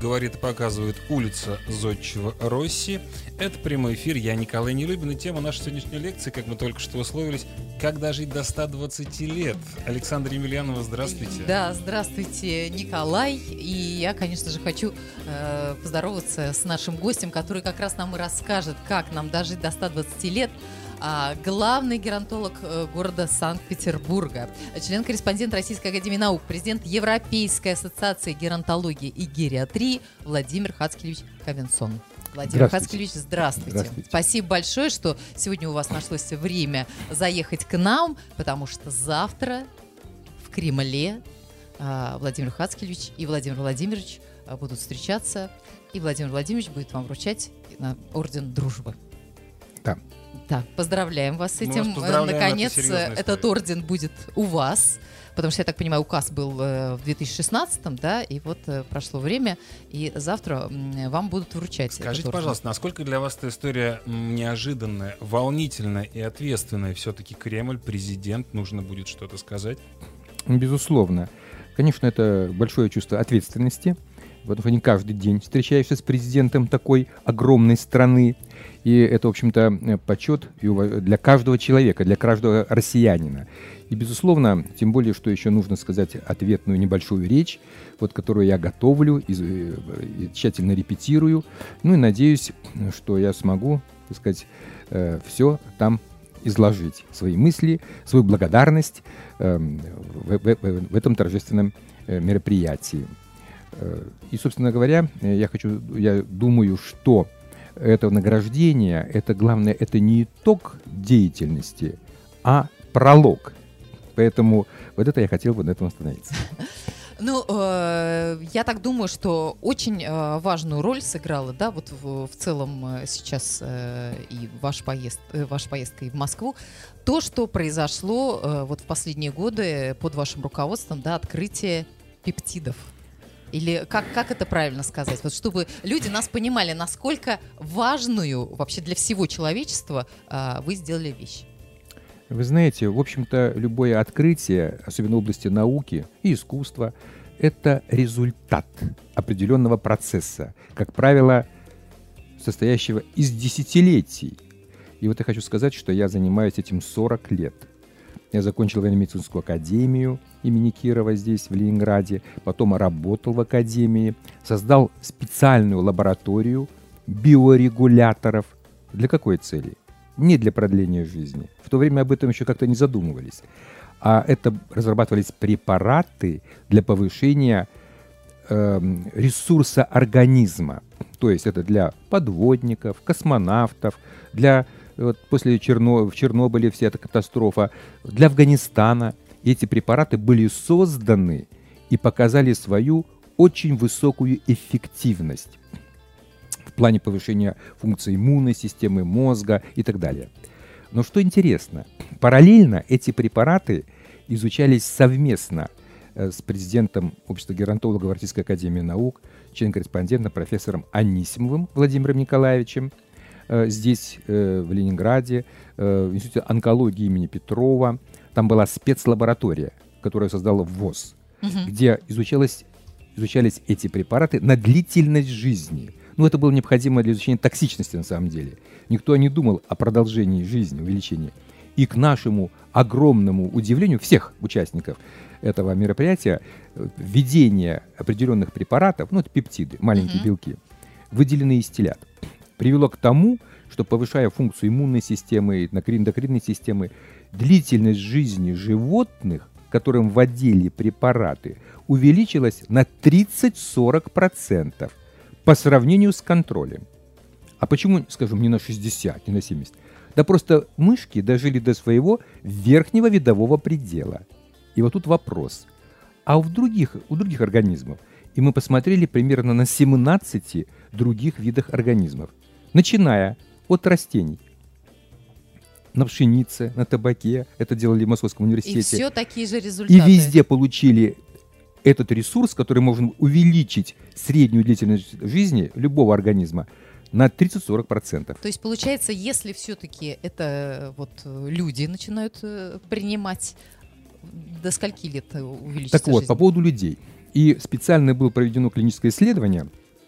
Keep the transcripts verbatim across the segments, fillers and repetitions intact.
говорит и показывает улица Зодчего Росси. Это прямой эфир, я Николай Нелюбин, и тема нашей сегодняшней лекции, как мы только что условились, как дожить до ста двадцати лет. Александра Емельянова, здравствуйте. Да, здравствуйте, Николай. И я, конечно же, хочу э, поздороваться с нашим гостем, который как раз нам и расскажет, как нам дожить до ста двадцати лет. А, главный геронтолог э, города Санкт-Петербурга, член-корреспондент Российской академии наук, президент Европейской ассоциации геронтологии и гериатрии Владимир Хацкевич Ковенсон. Владимир Хацкевич, здравствуйте. здравствуйте. Спасибо большое, что сегодня у вас нашлось время заехать к нам, потому что завтра в Кремле э, Владимир Хацкевич и Владимир Владимирович э, будут встречаться, и Владимир Владимирович будет вам вручать э, орден дружбы. Да. Да, поздравляем вас с этим. Наконец, это этот орден будет у вас. Потому что, я так понимаю, указ был э, в две тысячи шестнадцатом, да, и вот э, прошло время, и завтра э, вам будут вручать. Скажите, пожалуйста, насколько для вас эта история неожиданная, волнительная и ответственная? Все-таки Кремль, президент, нужно будет что-то сказать? Безусловно. Конечно, это большое чувство ответственности, потому что не каждый день встречаешься с президентом такой огромной страны. И это, в общем-то, почет для каждого человека, для каждого россиянина. И, безусловно, тем более, что еще нужно сказать ответную небольшую речь, вот, которую я готовлю и, и тщательно репетирую. Ну и надеюсь, что я смогу, так сказать, все там изложить. Свои мысли, свою благодарность в, в, в, в этом торжественном мероприятии. И, собственно говоря, я хочу, я думаю, что это награждение, это главное, это не итог деятельности, а пролог. Поэтому вот это я хотел бы на этом остановиться. Ну, э, я так думаю, что очень э, важную роль сыграла, да, вот в, в целом э, сейчас э, и ваш поезд, э, ваша поездка и в Москву, то, что произошло э, вот в последние годы под вашим руководством, да, открытие пептидов. Или как, как это правильно сказать? Вот чтобы люди нас понимали, насколько важную вообще для всего человечества а, вы сделали вещь. Вы знаете, в общем-то, любое открытие, особенно в области науки и искусства, это результат определенного процесса, как правило, состоящего из десятилетий. И вот я хочу сказать, что я занимаюсь этим сорок лет. Я закончил военно-медицинскую академию имени Кирова здесь, в Ленинграде. Потом работал в академии. Создал специальную лабораторию биорегуляторов. Для какой цели? Не для продления жизни. В то время об этом еще как-то не задумывались. А это разрабатывались препараты для повышения э, ресурса организма. То есть это для подводников, космонавтов, для... Вот после Черно... в Чернобыле вся эта катастрофа, для Афганистана эти препараты были созданы и показали свою очень высокую эффективность в плане повышения функций иммунной системы, мозга и так далее. Но что интересно, параллельно эти препараты изучались совместно с президентом Общества геронтологов Российской академии наук, член-корреспондентом профессором Анисимовым Владимиром Николаевичем, здесь, в Ленинграде, в Институте онкологии имени Петрова. Там была спецлаборатория, которую создала ВОЗ, угу. где изучалось, изучались эти препараты на длительность жизни. Ну, это было необходимо для изучения токсичности на самом деле. Никто не думал о продолжении жизни, увеличении. И к нашему огромному удивлению всех участников этого мероприятия, введение определенных препаратов, ну, это пептиды, маленькие угу. белки, выделенные из телят, привело к тому, что, повышая функцию иммунной системы, эндокринной системы, длительность жизни животных, которым вводили препараты, увеличилась на тридцать-сорок процентов по сравнению с контролем. А почему, скажем, не на шестьдесят, не на семьдесят? Да просто мышки дожили до своего верхнего видового предела. И вот тут вопрос. А у других, у других организмов? И мы посмотрели примерно на семнадцати других видах организмов. Начиная от растений. На пшенице, на табаке. Это делали в Московском университете. И все такие же результаты. И везде получили этот ресурс, который можно увеличить среднюю длительность жизни любого организма на тридцать-сорок процентов. То есть, получается, если все-таки это вот люди начинают принимать, до скольки лет увеличится Так вот, жизнь? по поводу людей. И специально было проведено клиническое исследование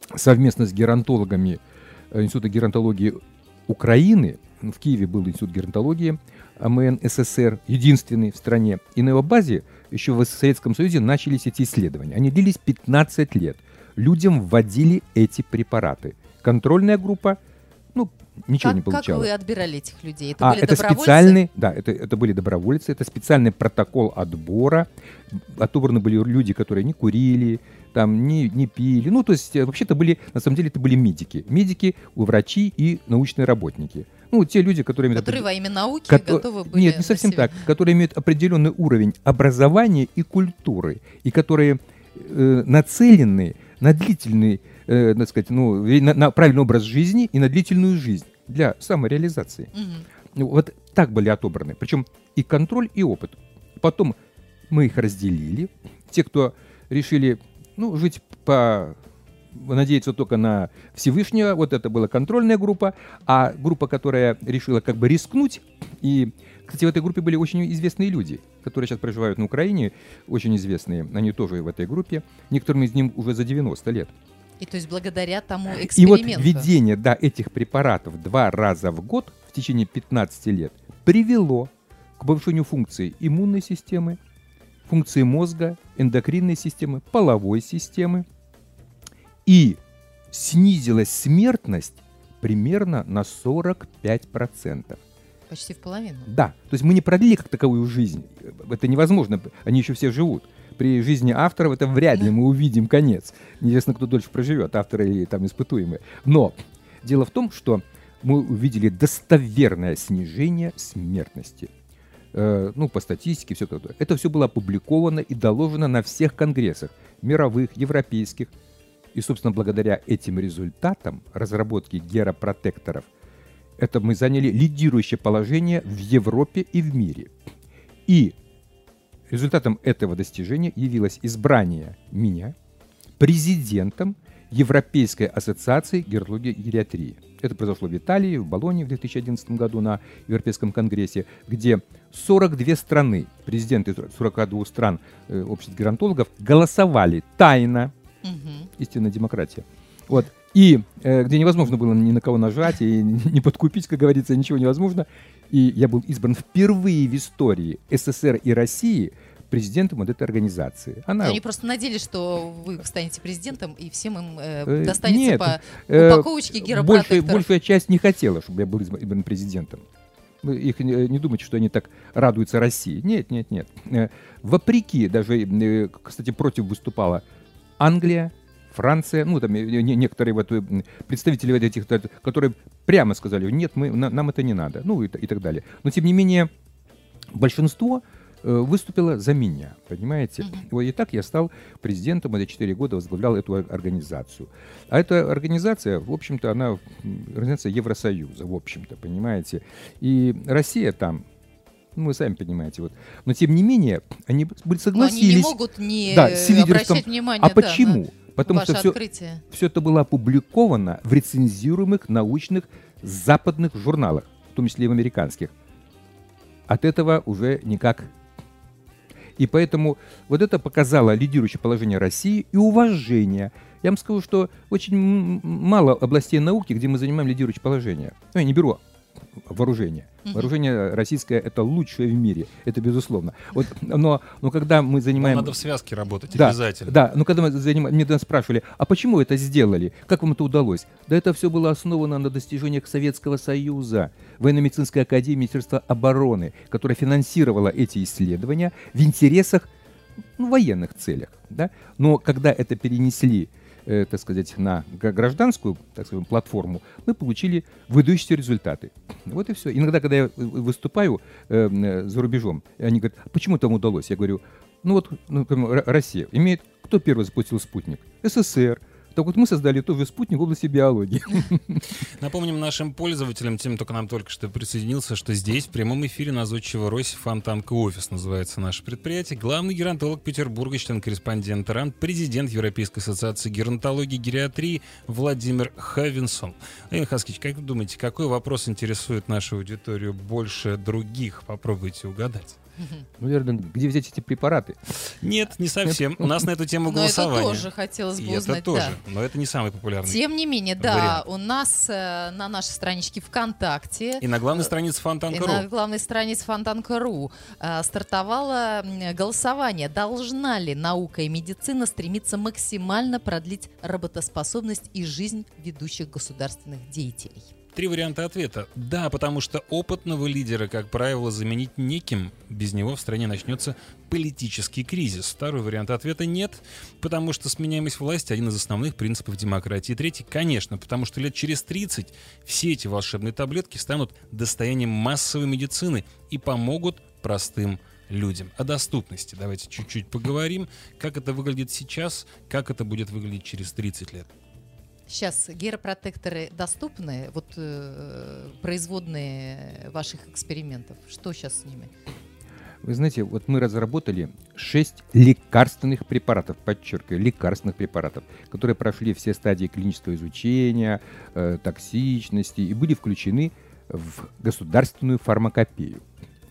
совместно с геронтологами Института геронтологии Украины, в Киеве был Институт геронтологии АМН СССР, единственный в стране, и на его базе еще в Советском Союзе начались эти исследования. Они длились пятнадцать лет. Людям вводили эти препараты. Контрольная группа, ну, ничего как, не получала. Как вы отбирали этих людей? Это а, были это добровольцы? Специальный, да, это, это были добровольцы, это специальный протокол отбора. Отобраны были люди, которые не курили, там, не, не пили. Ну, то есть, вообще-то были, на самом деле, это были медики. Медики, врачи и научные работники. Ну, те люди, которые... Которые во имя науки Кото... готовы были... Нет, не совсем так. Которые имеют определенный уровень образования и культуры. И которые э, нацелены на длительный, э, так сказать, ну, на, на правильный образ жизни и на длительную жизнь для самореализации. Угу. Вот так были отобраны. Причем и контроль, и опыт. Потом мы их разделили. Те, кто решили, ну, жить по... надеяться только на Всевышнего, вот это была контрольная группа, а группа, которая решила как бы рискнуть, и, кстати, в этой группе были очень известные люди, которые сейчас проживают на Украине, очень известные, они тоже в этой группе, некоторым из них уже за девяносто лет. И то есть благодаря тому эксперименту. И вот введение, да, этих препаратов два раза в год в течение пятнадцати лет привело к повышению функций иммунной системы, функции мозга, эндокринной системы, половой системы, и снизилась смертность примерно на сорок пять процентов. Почти в половину. Да, то есть мы не продлили как таковую жизнь. Это невозможно, они еще все живут. При жизни авторов это вряд ли мы увидим конец. Неизвестно, кто дольше проживет, авторы или там испытуемые. Но дело в том, что мы увидели достоверное снижение смертности. Э, ну, по статистике, все такое. Это все было опубликовано и доложено на всех конгрессах, мировых, европейских. И, собственно, благодаря этим результатам разработки геропротекторов, это мы заняли лидирующее положение в Европе и в мире. И результатом этого достижения явилось избрание меня президентом Европейской ассоциации геронтологии и гериатрии. Это произошло в Италии, в Болонье в две тысячи одиннадцатом году на Европейском конгрессе, где сорок две страны, президенты сорока двух стран э, обществ геронтологов голосовали тайно. Угу. Истинная демократия. Вот. И э, где невозможно было ни на кого нажать и не подкупить, как говорится, ничего невозможно. И я был избран впервые в истории СССР и России президентом вот этой организации. Она... Они просто надеялись, что вы станете президентом, и всем им э, достанется Нет, по э, упаковочке геропротекторов. Большая, большая часть не хотела, чтобы я был избран президентом. Вы их не, не думайте, что они так радуются России. Нет, нет, нет. Э, вопреки, даже, э, кстати, против выступала Англия, Франция, ну, там некоторые вот представители этих, которые прямо сказали, нет, мы, нам это не надо, ну, и, и так далее. Но, тем не менее, большинство э, выступило за меня, понимаете? Mm-hmm. И так я стал президентом, и четыре года возглавлял эту организацию. А эта организация, в общем-то, она организация Евросоюза, в общем-то, понимаете? И Россия там, ну, вы сами понимаете, вот. Но тем не менее, они согласились. Они не могут не да, с обращать внимание. А да, почему? Потому ваше что все, все это было опубликовано в рецензируемых научных западных журналах, в том числе и в американских. От этого уже никак. И поэтому вот это показало лидирующее положение России и уважение. Я вам скажу, что очень мало областей науки, где мы занимаем лидирующее положение. Ну, я не беру вооружение. Uh-huh. Вооружение российское — это лучшее в мире, это безусловно. Вот, но, но когда мы занимаем... Но надо в связке работать, да, обязательно. Да, но когда мы занимаем... Мне спрашивали, а почему это сделали? Как вам это удалось? Да это все было основано на достижениях Советского Союза, военно-медицинской академии Министерства обороны, которая финансировала эти исследования в интересах, ну, военных целях. Да? Но когда это перенесли, э, так сказать, на гражданскую, так сказать, платформу, мы получили выдающиеся результаты. Вот и все. Иногда, когда я выступаю э, за рубежом, они говорят, а почему там удалось? Я говорю, ну вот, ну, Россия имеет... Кто первый запустил спутник? СССР. Так вот мы создали тоже спутник в области биологии. Напомним нашим пользователям, тем, кто к нам только что присоединился, что здесь в прямом эфире на Зодчего Русь Фонтанка Офис называется наше предприятие. Главный геронтолог Петербурга, член-корреспондент РАН, президент Европейской ассоциации геронтологии и гериатрии Владимир Хавинсон. Владимир Хаскевич, как вы думаете, какой вопрос интересует нашу аудиторию больше других? Попробуйте угадать. Ну, наверное, где взять эти препараты? Нет, не совсем. У нас на эту тему голосование. Но это тоже хотелось бы И узнать. это тоже, да. но это не самый популярный. Тем не менее, да, вариант. у нас э, на нашей страничке ВКонтакте И на главной странице и Фонтанка.ру. на главной странице Фонтанка.ру э, стартовало м, голосование. Должна ли наука и медицина стремиться максимально продлить работоспособность и жизнь ведущих государственных деятелей? Три варианта ответа. Да, потому что опытного лидера, как правило, заменить неким. Без него в стране начнется политический кризис. Второй вариант ответа нет, потому что сменяемость власти — один из основных принципов демократии. Третий, конечно, потому что лет через тридцать все эти волшебные таблетки станут достоянием массовой медицины и помогут простым людям. О доступности давайте чуть-чуть поговорим. Как это выглядит сейчас, как это будет выглядеть через тридцать лет. Сейчас геропротекторы доступны, вот э, производные ваших экспериментов. Что сейчас с ними? Вы знаете, вот мы разработали шесть лекарственных препаратов, подчеркиваю, лекарственных препаратов, которые прошли все стадии клинического изучения, э, токсичности и были включены в государственную фармакопею.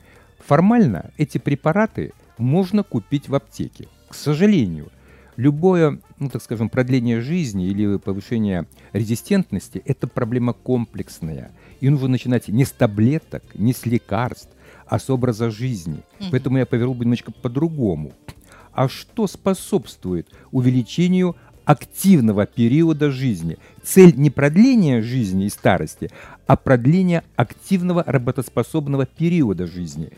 Формально эти препараты можно купить в аптеке. К сожалению, любое, ну так скажем, продление жизни или повышение резистентности — это проблема комплексная. И нужно начинать не с таблеток, не с лекарств, а с образа жизни. Mm-hmm. Поэтому я повернул бы немножко по-другому. А что способствует увеличению активного периода жизни? Цель не продления жизни и старости, а продление активного работоспособного периода жизни.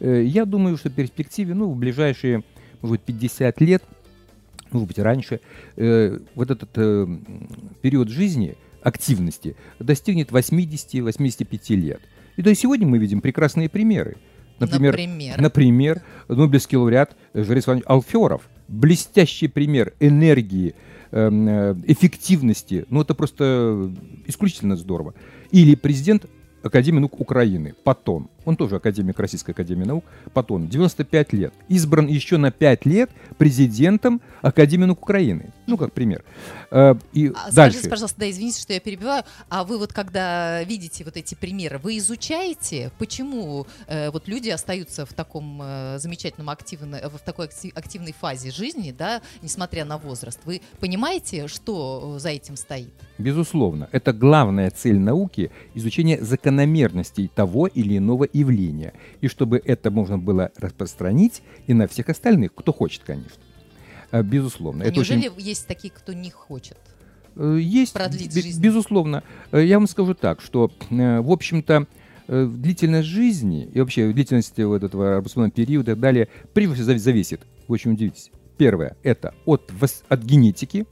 Я думаю, что в перспективе, ну, в ближайшие, может быть, пятьдесят лет, может быть, раньше, э, вот этот э, период жизни, активности, достигнет восьмидесяти-восьмидесяти пяти лет. И до сегодня мы видим прекрасные примеры. Например, например? например Нобелевский лауреат Борис Иванович Алферов. Блестящий пример энергии, э, эффективности. Ну, это просто исключительно здорово. Или президент Академии наук Украины Патон. Он тоже академик Российской академии наук. Патон, девяносто пять лет. Избран еще на пять лет президентом Академии наук Украины. Ну, как пример. Э, и а дальше. Скажите, пожалуйста, да, извините, что я перебиваю. А вы вот когда видите вот эти примеры, вы изучаете, почему э, вот люди остаются в таком э, замечательном активно, в такой активной фазе жизни, да, несмотря на возраст? Вы понимаете, что за этим стоит? Безусловно. Это главная цель науки — изучение закономерностей того или иного явления. И чтобы это можно было распространить и на всех остальных, кто хочет, конечно. Безусловно. А это неужели очень... есть такие, кто не хочет? Есть, продлить б- жизнь? Безусловно. Я вам скажу так, что, в общем-то, длительность жизни и вообще длительность вот этого работоспособного периода и так далее, прежде всего, зависит. Вы очень удивитесь. Первое — это от, вос... от генетики,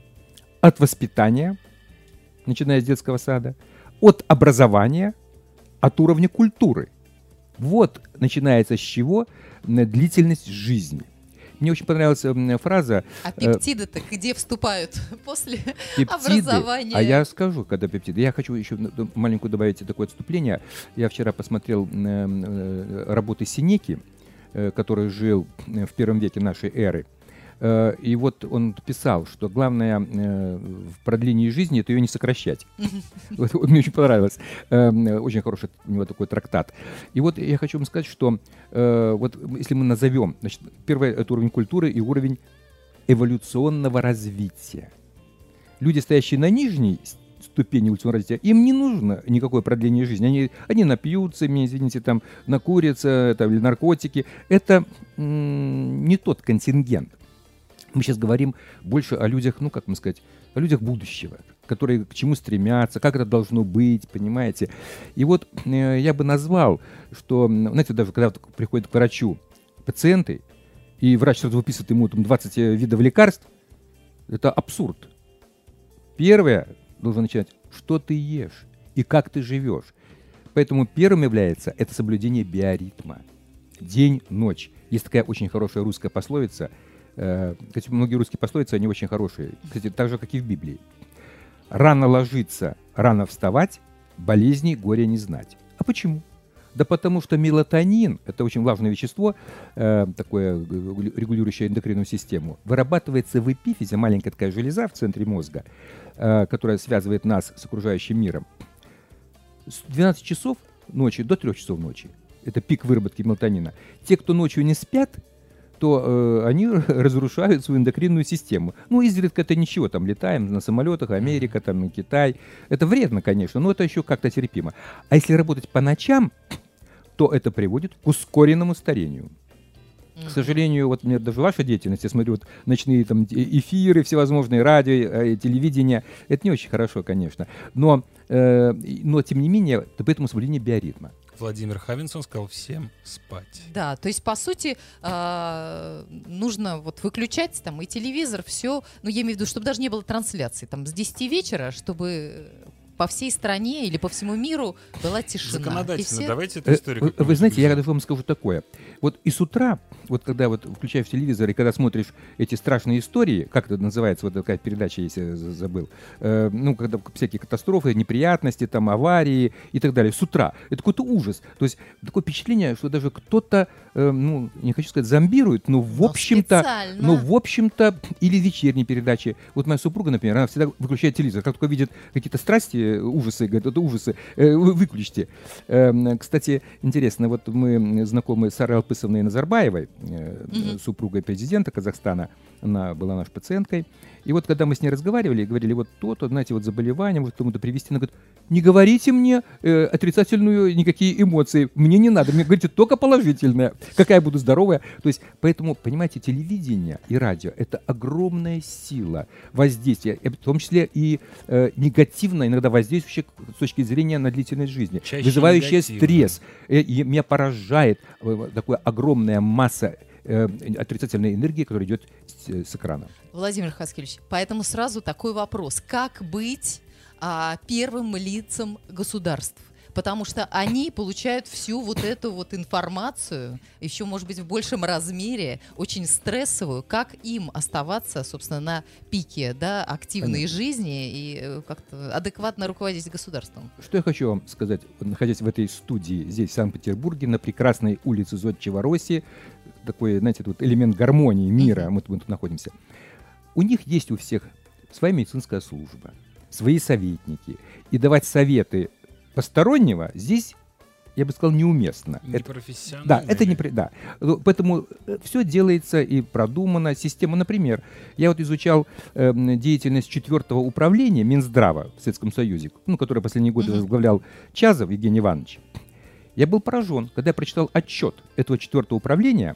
от воспитания, начиная с детского сада, от образования, от уровня культуры. Вот начинается с чего длительность жизни. Мне очень понравилась фраза. А пептиды-то где вступают? После пептиды, образования? А я скажу, когда пептиды. Я хочу еще маленькую добавить такое отступление. Я вчера посмотрел работы Сенеки, который жил в первом веке нашей эры. И вот он писал, что главное в продлении жизни — это ее не сокращать. Вот, мне очень понравилось. Очень хороший у него такой трактат. И вот я хочу вам сказать, что вот если мы назовем, значит, первый — это уровень культуры и уровень эволюционного развития. Люди, стоящие на нижней ступени эволюционного развития, им не нужно никакое продление жизни. Они, они напьются, извините, там, накурятся, там, или наркотики. Это м- не тот контингент. Мы сейчас говорим больше о людях, ну, как вам сказать, о людях будущего, которые к чему стремятся, как это должно быть, понимаете. И вот э, я бы назвал, что, знаете, даже когда приходят к врачу пациенты, и врач сразу выписывает ему там, двадцать видов лекарств, это абсурд. Первое должен начать, что ты ешь и как ты живешь. Поэтому первым является это соблюдение биоритма. День-ночь. Есть такая очень хорошая русская пословица. Кстати, многие русские пословицы, они очень хорошие. Кстати, так же, как и в Библии. Рано ложиться, рано вставать, болезней, горя не знать. А почему? Да потому что мелатонин, это очень важное вещество, э, такое регулирующее эндокринную систему, вырабатывается в эпифизе, маленькая такая железа в центре мозга, э, которая связывает нас с окружающим миром. С двенадцати часов ночи до трёх часов ночи это пик выработки мелатонина. Те, кто ночью не спят, то э, они разрушают свою эндокринную систему. Ну, изредка это ничего, там летаем на самолетах, Америка, там Китай. Это вредно, конечно, но это еще как-то терпимо. А если работать по ночам, то это приводит к ускоренному старению. К сожалению, вот мне даже ваша деятельность, я смотрю, вот ночные там эфиры, всевозможные радио, телевидение, это не очень хорошо, конечно. Но, э, но тем не менее, это поэтому соблюдение биоритма. Владимир Хавинсон сказал всем спать. Да, то есть, по сути, э, нужно вот выключать там и телевизор, все, ну, я имею в виду, чтобы даже не было трансляции, там, с десяти вечера, чтобы по всей стране или по всему миру была тишина. Законодательно, все... давайте эту историю. Вы, вы знаете, я вам скажу такое. Вот и с утра, вот когда вот включаешь телевизор и когда смотришь эти страшные истории, как это называется, вот такая передача, если я забыл, э, ну, когда всякие катастрофы, неприятности, там, аварии и так далее, с утра, это какой-то ужас. То есть такое впечатление, что даже кто-то, э, ну, не хочу сказать, зомбирует, но в общем-то, но в общем-то, или вечерние передачи. Вот моя супруга, например, она всегда выключает телевизор, как только видит какие-то страсти, ужасы, говорит, это ужасы, э, вы выключите. Э, кстати, интересно, вот мы знакомы с Арой Алпысовной Назарбаевой, э, mm-hmm. супругой президента Казахстана, она была нашей пациенткой, и вот когда мы с ней разговаривали, говорили, вот то-то, знаете, вот заболевание, может кому-то привести, она говорит, не говорите мне э, отрицательную никакие эмоции, мне не надо, мне говорите только положительное, какая я буду здоровая. То есть, поэтому, понимаете, телевидение и радио — это огромная сила воздействия, в том числе и э, негативно иногда воздействующая с точки зрения на длительность жизни, чаще вызывающая негативно. Стресс. И, и меня поражает э, такая огромная масса э, отрицательной энергии, которая идет с, с экрана. Владимир Хаскевич, поэтому сразу такой вопрос. Как быть а, первым лицам государств? Потому что они получают всю вот эту вот информацию, еще, может быть, в большем размере, очень стрессовую. Как им оставаться, собственно, на пике, да, активной Понятно. Жизни и как-то адекватно руководить государством? Что я хочу вам сказать, находясь в этой студии здесь, в Санкт-Петербурге, на прекрасной улице Зодчего России, такой, знаете, тут элемент гармонии мира, mm-hmm. мы, мы тут находимся. У них есть у всех своя медицинская служба, свои советники. И давать советы постороннего здесь, я бы сказал, неуместно. Не это, профессионально. Да, это не... Да. Поэтому все делается и продумано. Система, например, я вот изучал э, деятельность четвертого управления Минздрава в Советском Союзе, ну, который последние годы возглавлял Чазов Евгений Иванович. Я был поражен, когда я прочитал отчет этого четвертого управления.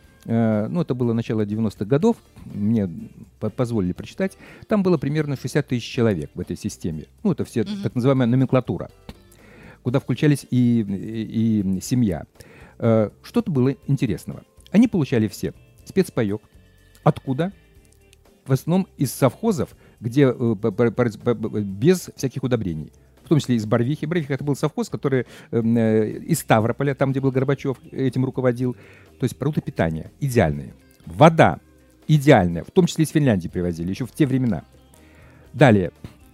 Э, ну, это было начало девяностых годов, мне по- позволили прочитать. Там было примерно шестьдесят тысяч человек в этой системе. Ну, это все mm-hmm. так называемая номенклатура, куда включались и, и, и семья. Э, что-то было интересного. Они получали все спецпаек. Откуда? В основном из совхозов, где э, без всяких удобрений. В том числе из Барвихи. Барвиха — это был совхоз, который э, из Ставрополя, там, где был Горбачев, этим руководил. То есть продукты питания идеальные. Вода идеальная, в том числе из Финляндии привозили, еще в те времена. Далее.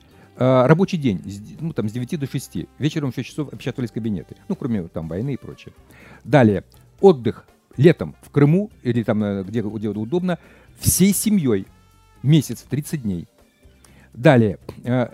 Э, рабочий день, ну, там, с девяти до шести. Вечером в шесть часов опечатывались кабинеты. Ну, кроме там войны и прочее. Далее. Отдых летом в Крыму или там, где, где удобно, всей семьей. Месяц, тридцать дней. Далее. Э,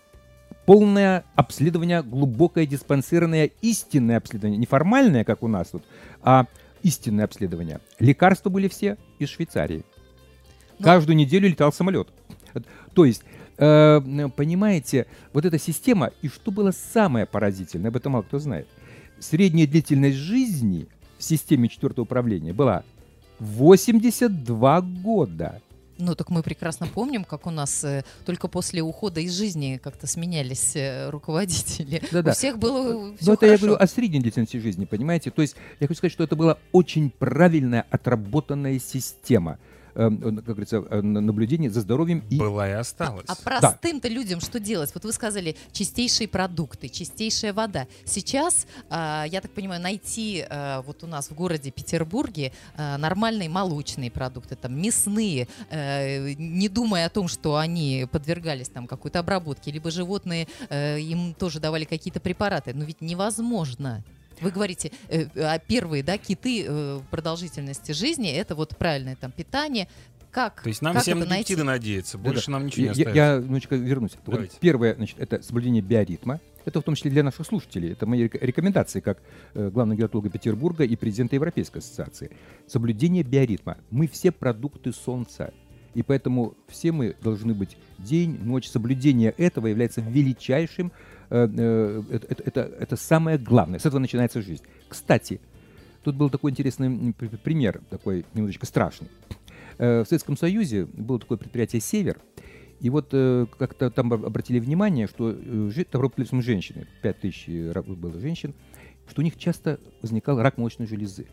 полное обследование, глубокое диспансерное, истинное обследование. Не формальное, как у нас тут, а истинное обследование. Лекарства были все из Швейцарии. Но... Каждую неделю летал самолет. То есть, э, понимаете, вот эта система, и что было самое поразительное, об этом мало кто знает. Средняя длительность жизни в системе четвертого управления была восемьдесят два года. Ну, так мы прекрасно помним, как у нас э, только после ухода из жизни как-то сменялись э, руководители. Да-да. У всех было все Но это хорошо. Я говорю о средней длительности жизни, понимаете? То есть я хочу сказать, что это была очень правильная, отработанная система. Как говорится, наблюдение за здоровьем. И... Была и осталась. А, а простым-то да. людям что делать? Вот вы сказали, чистейшие продукты, чистейшая вода. Сейчас, э, я так понимаю, найти э, вот у нас в городе Петербурге э, нормальные молочные продукты, там, мясные, э, не думая о том, что они подвергались там какой-то обработке, либо животные, э, им тоже давали какие-то препараты. Но ведь невозможно. Вы говорите, э, первые, да, киты э, продолжительности жизни, это вот правильное там питание. Как? То есть нам как всем на пептиды надеяться, больше да, нам ничего не я, остается. Я немножечко вернусь. Вот первое, значит, это соблюдение биоритма. Это в том числе для наших слушателей. Это мои рекомендации как э, главного гератолога Петербурга и президента Европейской ассоциации. Соблюдение биоритма. Мы все продукты Солнца. И поэтому все мы должны быть день, ночь. Соблюдение этого является величайшим. Э, э, это, это, это, это самое главное. С этого начинается жизнь. Кстати, тут был такой интересный пример, такой немножечко страшный. Э, в Советском Союзе было такое предприятие «Север». И вот э, как-то там обратили внимание, что э, там работали женщины, пять тысяч было женщин, что у них часто возникал рак молочной железы.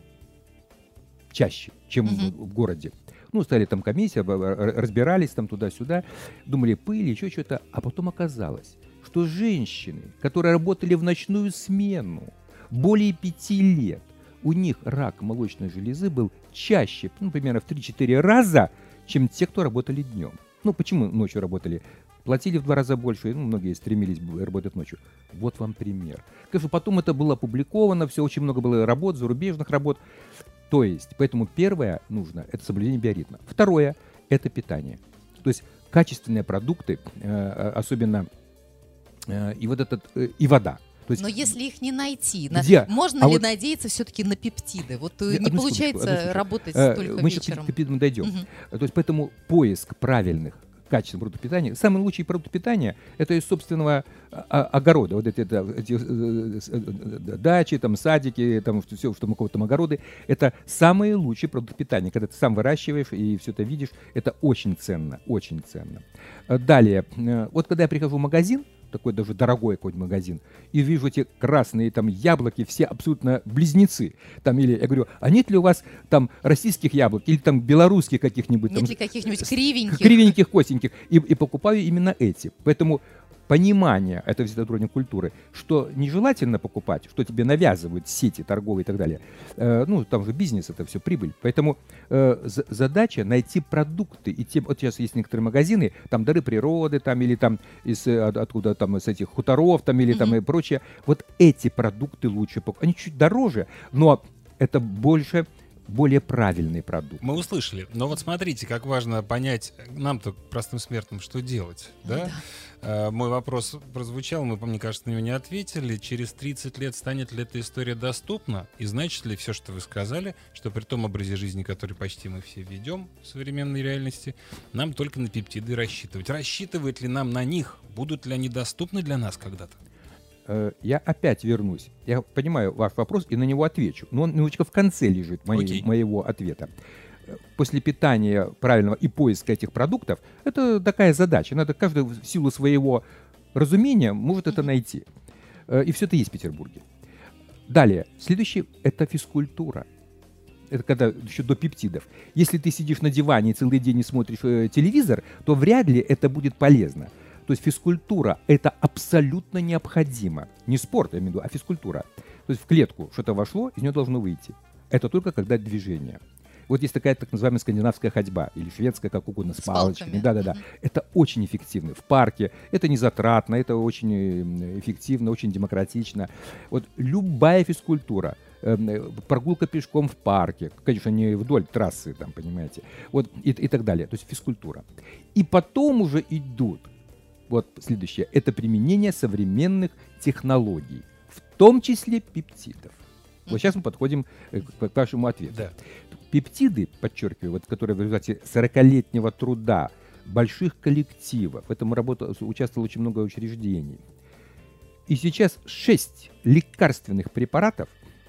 Чаще, чем Мгм. в, в городе. Ну, стали там комиссия, б- р- разбирались там туда-сюда, думали пыль, еще что-то. А потом оказалось, что женщины, которые работали в ночную смену более пяти лет, у них рак молочной железы был чаще, ну, примерно в три-четыре раза, чем те, кто работали днем. Ну, почему ночью работали? Платили в два раза больше, и, ну, многие стремились б- работать ночью. Вот вам пример. Конечно, потом это было опубликовано, все, очень много было работ, зарубежных работ. То есть, поэтому первое нужно – это соблюдение биоритма. Второе – это питание. То есть качественные продукты, э, особенно э, и вот этот, э, и вода. То есть, Но если их не найти, на- Где? можно А ли вот- надеяться все-таки на пептиды? Вот э, Одну не секундочку, получается одну секундочку. работать Э, только Мы сейчас вечером. к пептидам дойдем. Мгм. То есть поэтому поиск правильных, качественных продуктов питания, самый лучший продукт питания – это из собственного а, огорода. Вот эти, это, эти, э, э, э, дачи, там, садики, там, все, что у кого-то там огороды. Это самый лучший продукт питания. Когда ты сам выращиваешь и все это видишь, это очень ценно, очень ценно. Э, Далее, э, вот когда я прихожу в магазин, такой даже дорогой какой-нибудь магазин, и вижу эти красные там яблоки, все абсолютно близнецы. Там, или я говорю, а нет ли у вас там российских яблок или там белорусских каких-нибудь? Нет там, ли каких-нибудь с- кривеньких? Кривеньких, косеньких. И, и покупаю именно эти. Поэтому понимание, это всегда уровень культуры, что нежелательно покупать, что тебе навязывают сети торговые и так далее. Э, ну, там же бизнес, это все прибыль. Поэтому э, за- задача найти продукты. И те, вот сейчас есть некоторые магазины, там дары природы, там, или там из, э, от- откуда там с этих хуторов, там, или там Мгм. и прочее. Вот эти продукты лучше покупать. Они чуть дороже, но это больше, более правильный продукт. Мы услышали. Но вот смотрите, как важно понять нам-то, простым смертным, что делать. Да? Э, Мой вопрос прозвучал, мы, мне кажется, на него не ответили. Через тридцать лет станет ли эта история доступна? И значит ли все, что вы сказали, что при том образе жизни, который почти мы все ведем в современной реальности, нам только на пептиды рассчитывать? Рассчитывает ли нам на них? Будут ли они доступны для нас когда-то? Э, Я опять вернусь. Я понимаю ваш вопрос и на него отвечу. Но он немножечко в конце лежит моей- Окей. моего ответа. Э, После питания правильного и поиска этих продуктов, это такая задача. Надо каждый в силу своего разумения может это Мгм. найти. Э, И все это есть в Петербурге. Далее. Следующий – это физкультура. Это когда еще до пептидов. Если ты сидишь на диване и целый день не смотришь э, телевизор, то вряд ли это будет полезно. То есть физкультура – это абсолютно необходимо. Не спорт, я имею в виду, а физкультура. То есть в клетку что-то вошло, из нее должно выйти. Это только когда движение. Вот есть такая так называемая скандинавская ходьба, или шведская, как угодно, с, С палочками. палками. Да-да-да. Мгм. Это очень эффективно. В парке это не затратно, это очень э, эффективно, очень демократично. Вот любая физкультура, эм, э, прогулка пешком в парке, конечно, не вдоль трассы, там, понимаете, вот и, и так далее. То есть физкультура. И потом уже идут, вот следующее, это применение современных технологий, в том числе пептидов. Вот Мгм. сейчас мы подходим э, к, к вашему ответу. Да. Пептиды, подчеркиваю, вот, которые в результате сорокалетнего труда, больших коллективов, в этом работало, участвовало очень много учреждений. И сейчас шесть лекарственных препаратов,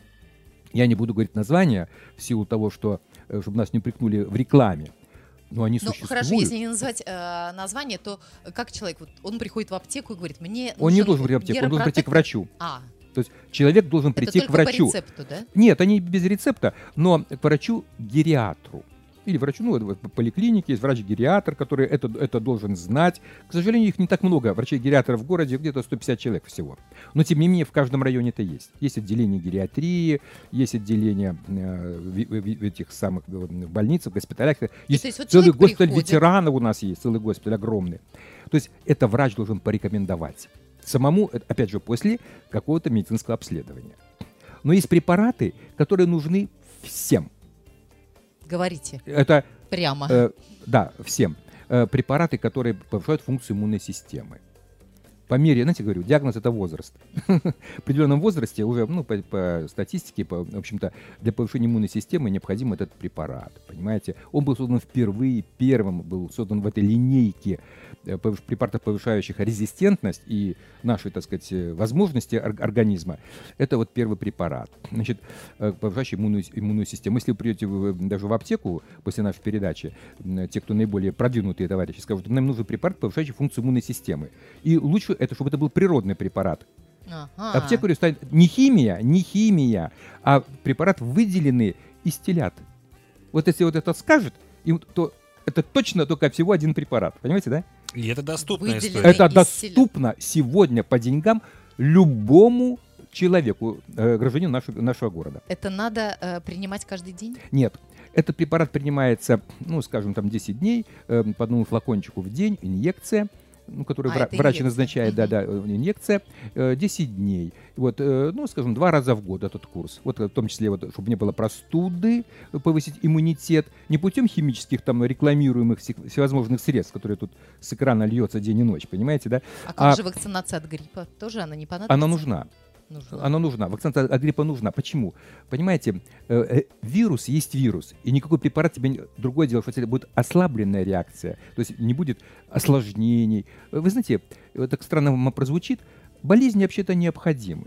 я не буду говорить названия в силу того, что, э, чтобы нас не упрекнули в рекламе, но они Ну, существуют. хорошо, если не называть э, название, то как человек, вот он приходит в аптеку и говорит, мне Он не нужен должен прийти в аптеку, он должен прийти к геропротектор». врачу. А, То есть человек должен это прийти только к врачу. по рецепту, да? Нет, они без рецепта, но к врачу-гериатру. Или врачу, ну, вот в поликлинике есть врач-гериатр, который это, это должен знать. К сожалению, их не так много. Врачей-гериатров в городе где-то сто пятьдесят человек всего. Но, тем не менее, в каждом районе это есть. Есть отделение гериатрии, есть отделение э, в, в- в этих самых э, в больницах, в госпиталях. Есть то есть вот целый человек госпиталь приходит. ветеранов у нас есть, целый госпиталь огромный. То есть это врач должен порекомендовать. Самому, э, опять же, после какого-то медицинского обследования. Но есть препараты, которые нужны всем. Говорите Это, прямо. э, да, всем. Э, препараты, которые повышают функцию иммунной системы. по мере, знаете, говорю, диагноз — это возраст. В определенном возрасте уже, ну, по, по статистике, по, в общем-то, для повышения иммунной системы необходим этот препарат, понимаете? Он был создан впервые, первым был создан в этой линейке препаратов, повышающих резистентность и наши, так сказать, возможности организма. Это вот первый препарат, значит, повышающий иммунную, иммунную систему. Если вы придете в, даже в аптеку после нашей передачи, те, кто наиболее продвинутые товарищи, скажут, нам нужен препарат, повышающий функцию иммунной системы. И лучше это, чтобы это был природный препарат. Ага. Аптекарю станет не химия, не химия, а препарат, выделенный из телят. Вот если вот это скажет, то это точно только всего один препарат. Понимаете, да? И это доступная Выделенный история. Это из доступно сегодня по деньгам любому человеку, э, гражданину нашего, нашего города. Это надо э, принимать каждый день? Нет. Этот препарат принимается, ну, скажем, там десять дней, э, по одному флакончику в день, инъекция, ну, которую А, вра- это врач инъекция. назначает, да, да, инъекция, э, десять дней. Вот, э, ну, скажем, два раза в год этот курс. Вот, в том числе, вот, чтобы не было простуды, повысить иммунитет, не путем химических, там, рекламируемых всех- всевозможных средств, которые тут с экрана льется день и ночь, понимаете, да? А как А- же вакцинация от гриппа? Тоже она не понадобится? Она нужна. Нужна. Она нужна. Вакцинация от гриппа нужна. Почему? Понимаете, э, э, вирус есть вирус, и никакой препарат тебе не... Другое дело, что если будет ослабленная реакция, то есть не будет осложнений. Вы знаете, э, так странно вам прозвучит, болезни вообще-то необходимы.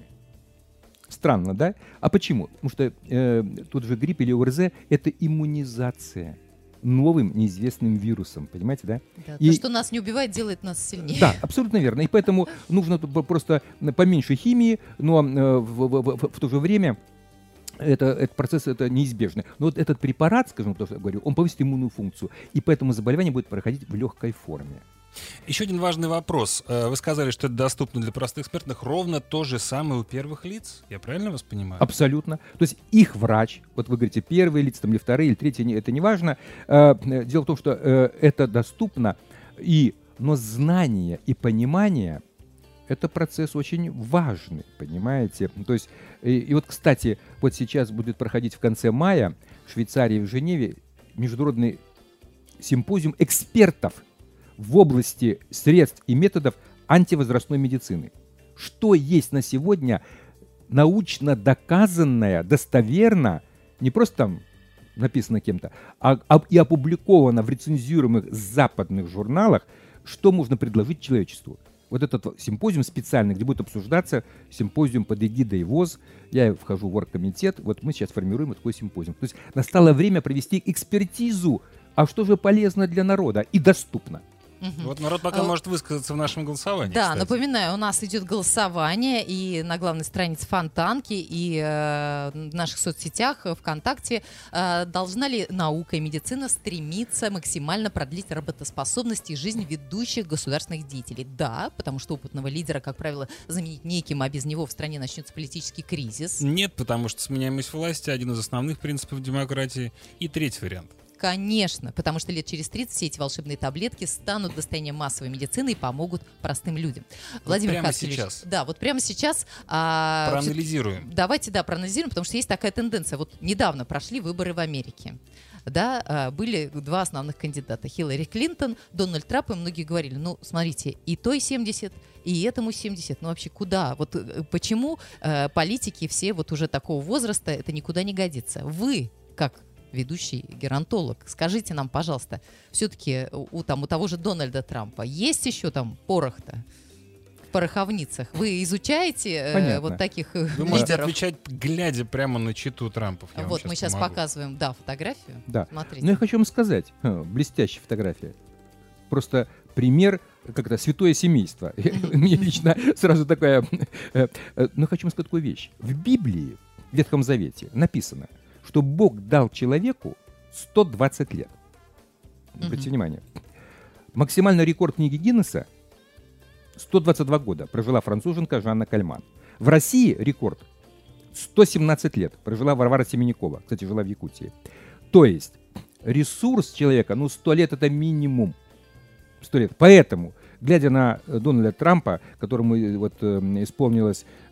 Странно, да? А почему? Потому что э, тот же грипп или ОРЗ — это иммунизация новым неизвестным вирусом, понимаете, да? Да, И- То, что нас не убивает, делает нас сильнее. Да, абсолютно верно. И поэтому нужно п- просто поменьше химии, но э, в, в- в- в то же время это, этот процесс это неизбежный. Но вот этот препарат, скажем, то, что я говорю, он повысит иммунную функцию, и поэтому заболевание будет проходить в легкой форме. Еще один важный вопрос. Э, Вы сказали, что это доступно для простых смертных. Ровно то же самое у первых лиц. Я правильно вас понимаю? Абсолютно. То есть их врач, вот вы говорите, первые лица там, или вторые, или третьи, не- это не важно. Э, э, Дело в том, что э, это доступно, и, но знание и понимание — это процесс очень важный, понимаете? То есть, и, и вот, кстати, вот сейчас будет проходить в конце мая в Швейцарии, в Женеве, международный симпозиум экспертов в области средств и методов антивозрастной медицины. Что есть на сегодня научно доказанное, достоверно, не просто там написано кем-то, а, а и опубликовано в рецензируемых западных журналах, что можно предложить человечеству. Вот этот вот симпозиум специальный, где будет обсуждаться симпозиум под эгидой ВОЗ. Я вхожу в оргкомитет, вот мы сейчас формируем вот такой симпозиум. То есть настало время провести экспертизу, а что же полезно для народа и доступно. Мгм. Вот народ пока А, может высказаться в нашем голосовании. Да, кстати. напоминаю, у нас идет голосование и на главной странице Фонтанки, и э, в наших соцсетях, э, ВКонтакте. Э, должна ли наука и медицина стремиться максимально продлить работоспособность и жизнь ведущих государственных деятелей? Да, потому что опытного лидера, как правило, заменить неким, а без него в стране начнется политический кризис. Нет, потому что сменяемость власти — один из основных принципов демократии. И третий вариант. Конечно, потому что лет через тридцать все эти волшебные таблетки станут достоянием массовой медицины и помогут простым людям. Владимир прямо Хацкевич, сейчас. да, вот прямо сейчас. а, Проанализируем. Давайте, да, проанализируем, потому что есть такая тенденция. Вот недавно прошли выборы в Америке. Да, а, были два основных кандидата. Хиллари Клинтон, Дональд Трамп, и многие говорили, ну, смотрите, и той семьдесят, и этому семьдесят. Ну, вообще, куда? Вот э, почему э, политики все вот уже такого возраста, это никуда не годится? Вы, как ведущий геронтолог, скажите нам, пожалуйста, все-таки у, там, у того же Дональда Трампа есть еще там порох-то в пороховницах? Вы изучаете э, Понятно. вот таких э, Вы можете лидеров? отвечать, глядя прямо на читу Трампов. Я вам Вот мы сейчас помогу. показываем, да, фотографию. Да. Смотрите. Но я хочу вам сказать, ха, блестящая фотография. Просто пример, как это, святое семейство. Мне лично сразу такая... э, э, Но хочу вам сказать такую вещь. В Библии, в Ветхом Завете, написано, что Бог дал человеку сто двадцать лет. Обратите Мгм. внимание. Максимальный рекорд книги Гиннесса сто двадцать два года прожила француженка Жанна Кальман. В России рекорд сто семнадцать лет прожила Варвара Семенякова. Кстати, жила в Якутии. То есть ресурс человека, ну, сто лет — это минимум. сто лет. Поэтому, глядя на э, Дональда Трампа, которому э, вот, э, исполнилось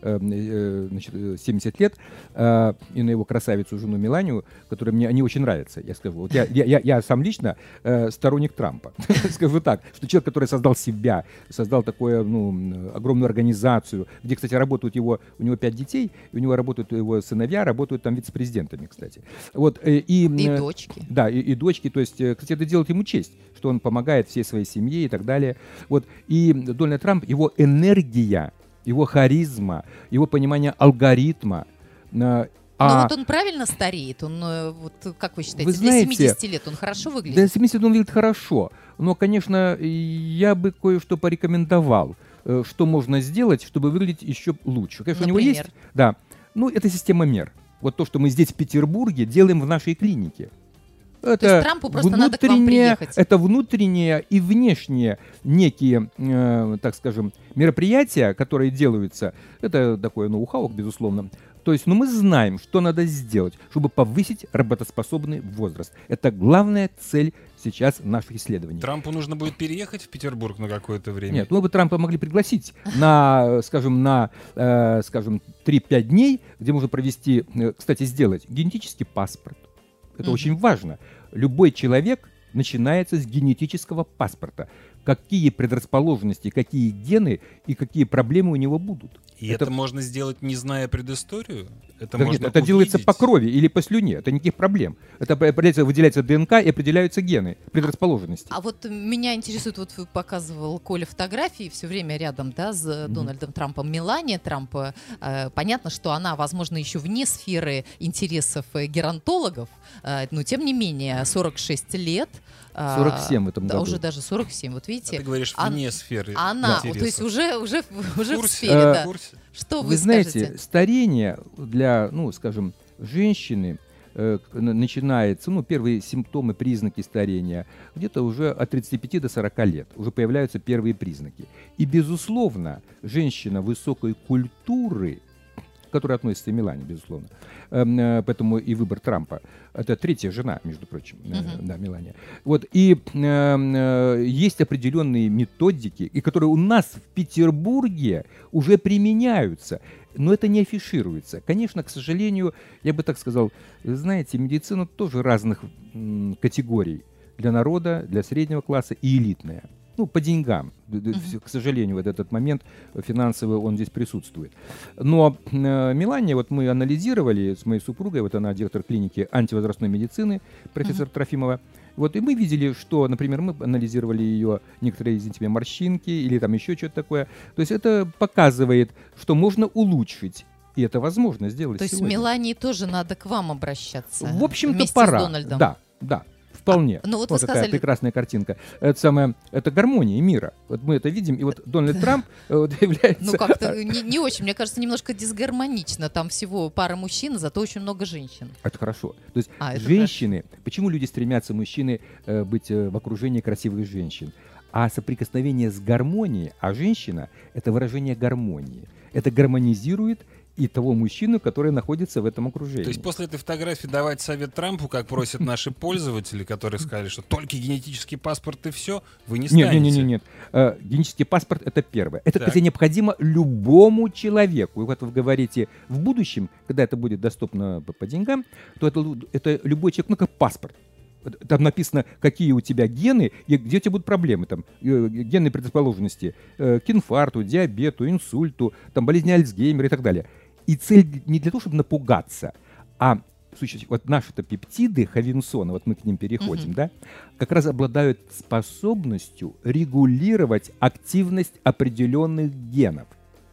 э, э, значит, семьдесят лет, э, и на его красавицу жену Меланию, которая мне не очень нравится, я скажу. Вот я, я, я, я сам лично э, сторонник Трампа. Скажу так, что человек, который создал себя, создал такую ну, огромную организацию, где, кстати, работают его, у него пять детей, и у него работают его сыновья, работают там вице-президентами, кстати. Вот, э, и, И э, дочки. Да, и, и дочки, то есть, э, кстати, это делает ему честь, что он помогает всей своей семье и так далее. Вот, и Дональд Трамп, его энергия, его харизма, его понимание алгоритма, э, Но а, вот он правильно стареет? Он, э, вот, как вы считаете, Вы для знаете, семидесяти лет он хорошо для выглядит? семидесяти он выглядит хорошо, но, конечно, я бы кое-что порекомендовал, э, что можно сделать, чтобы выглядеть еще лучше. Конечно, у него есть, Например? да, ну, это система мер. Вот то, что мы здесь в Петербурге делаем в нашей клинике. Это есть Трампу просто надо к вам внутреннее- приехать? Это внутренние и внешние некие, э, так скажем, мероприятия, которые делаются. Это такое ноу-хау, безусловно. То есть, ну, мы знаем, что надо сделать, чтобы повысить работоспособный возраст. Это главная цель сейчас наших исследований. Трампу нужно будет переехать в Петербург на какое-то время? Нет, мы бы Трампа могли пригласить на, скажем, на, э, скажем, три-пять дней, где можно провести, э, кстати, сделать генетический паспорт. Это Мгм. очень важно. Любой человек начинается с генетического паспорта. Какие предрасположенности, какие гены и какие проблемы у него будут. И это, это можно сделать, не зная предысторию? Это, Да можно нет, это делается увидеть? по крови или по слюне. Это никаких проблем. Это определяется, выделяется ДНК и определяются гены, предрасположенности. А вот меня интересует, вот вы показывал, Коля, фотографии все время рядом, да, с Мгм. Дональдом Трампом. Мелания Трампа, э, понятно, что она, возможно, еще вне сферы интересов э, геронтологов, э, но тем не менее, сорок шесть лет. э, сорок семь в этом да, году. уже даже сорок семь, вот А видите. ты говоришь, А- вне сферы Она, интересов. то есть уже, уже, в- уже В в курсе? сфере, Э, да. В курсе? Что вы, Вы знаете, скажете? старение для, ну, скажем, женщины э, к- на- начинается, ну, первые симптомы, признаки старения где-то уже от тридцати пяти до сорока лет. Уже появляются первые признаки. И, безусловно, женщина высокой культуры, к которой относится и Мелания, безусловно, эм, э, поэтому и выбор Трампа, это третья жена, между прочим, э, Мгм. да, Мелания. Вот, и эм, э, есть определенные методики, и которые у нас в Петербурге уже применяются, но это не афишируется. Конечно, к сожалению, я бы так сказал, знаете, медицина тоже разных м, категорий. Для народа, для среднего класса и элитная. Ну, по деньгам. Д- д- Мгм. К сожалению, вот этот момент финансовый, он здесь присутствует. Но э, Мелания, вот мы анализировали с моей супругой, вот она директор клиники антивозрастной медицины, профессор Трофимова. Вот, и мы видели, что, например, мы анализировали ее некоторые, извините меня, морщинки или там еще что-то такое. То есть это показывает, что можно улучшить. И это возможно сделать То есть сегодня. Мелании тоже надо к вам обращаться? В общем-то, вместе пора. с Дональдом? Да, да. Вполне. А, ну вот вы вот какая сказали- прекрасная картинка. Это самое, это гармония мира. Вот мы это видим, и вот Дональд Трамп э, вот является. Ну как-то не, не очень, мне кажется, немножко дисгармонично. Там всего пара мужчин, зато очень много женщин. Это хорошо. То есть А, это женщины, почему люди стремятся, мужчины, э, быть э, в окружении красивых женщин? А соприкосновение с гармонией, а женщина — это выражение гармонии. Это гармонизирует и того мужчину, который находится в этом окружении. То есть после этой фотографии давать совет Трампу, как просят наши пользователи, которые сказали, что только генетический паспорт и все, вы не Нет, станете. нет, нет, нет. Э, генетический паспорт — это первое. Это, Так. кстати, необходимо любому человеку. И вот вы говорите, в будущем, когда это будет доступно по, по деньгам, то это, лу- это любой человек, ну, как паспорт. Вот там написано, какие у тебя гены, и где у тебя будут проблемы. Там, э, генные предрасположенности э, к инфаркту, диабету, инсульту, там, болезни Альцгеймера и так далее. И цель не для того, чтобы напугаться, а в случае, вот наши-то пептиды Хавинсона, вот мы к ним переходим, Мгм. да, как раз обладают способностью регулировать активность определенных генов.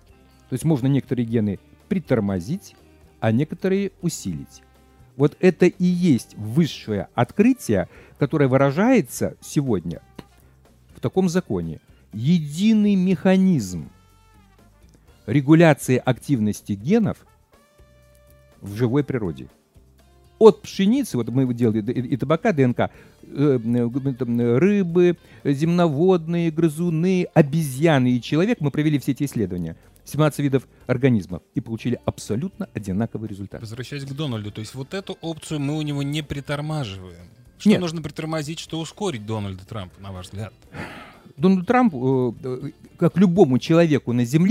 То есть можно некоторые гены притормозить, а некоторые усилить. Вот это и есть высшее открытие, которое выражается сегодня в таком законе. Единый механизм регуляции активности генов в живой природе. От пшеницы, вот мы делали и, и табака, ДНК, э, э, там, рыбы, земноводные, грызуны, обезьяны и человек, мы провели все эти исследования. семнадцать видов организмов и получили абсолютно одинаковый результат. Возвращаясь к Дональду, то есть вот эту опцию мы у него не притормаживаем. Что Нет. нужно притормозить, что ускорить Дональда Трампа, на ваш взгляд? Дональд Трамп, э, э, как любому человеку на Земле,